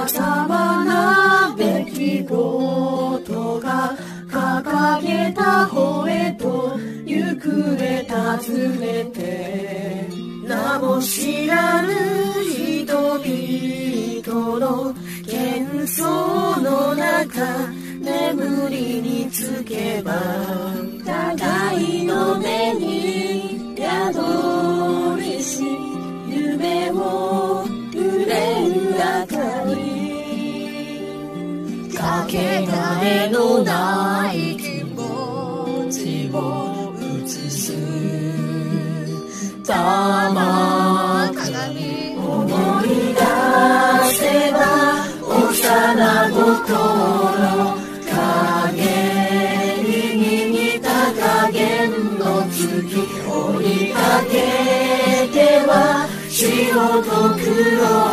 ざまな出来事が掲げた方へと行くへ訪ねて、名も知らぬ人々の喧騒の中、眠りにつけば互いの目に宿りし夢を揺れる明かり、かけがえのない気持ちを映す玉鏡、思い出せば幼心、影に似た加減の月、追いかけては白と黒